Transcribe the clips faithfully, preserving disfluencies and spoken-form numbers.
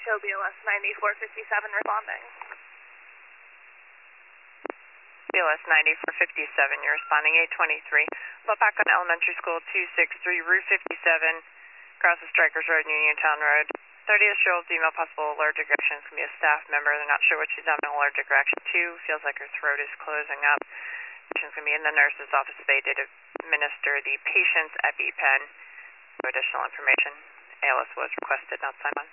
show B L S ninety-four fifty-seven responding. B L S ninety-four fifty-seven, you're responding eight twenty-three. Lopac on Elementary School two six three, Route fifty-seven, across the Strikers Road, Uniontown Road. thirtieth-year-old female, possible allergic reaction. It's going to be a staff member. They're not sure what she's having an allergic reaction to. Feels like her throat is closing up. Patient's going to be in the nurse's office. They did administer the patient's EpiPen. No additional information. A L S was requested, not signed on.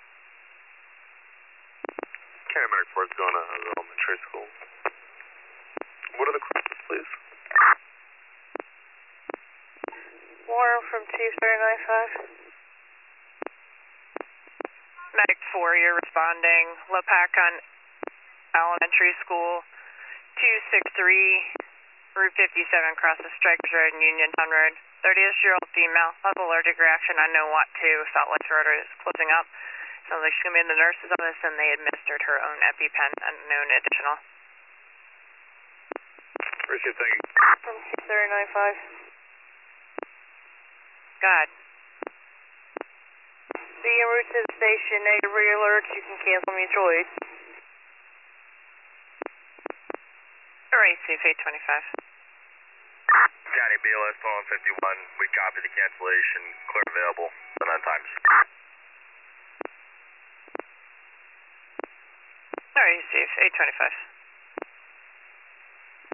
Paramedic report's going to elementary school. What are the questions, please? Warren from Chief three nine five. Medic four, you're responding. Lopac on Elementary School two six three, Route fifty-seven, across the Strikers Road and Uniontown Road. thirtieth-year-old female, has allergic reaction. I know what to. Felt like throat is closing up. Sounds like she's going to be in the nurse's office, and they administered her own EpiPen and no additional. Appreciate it, thank you. From Chief three nine five. Go ahead. Be en route to the station, negative re-alerts, you can cancel mutual aid. Alright, Chief eight twenty-five. County B L S one fifty-one, we copy the cancellation, clear available, nine times. Alright, Chief eight twenty-five.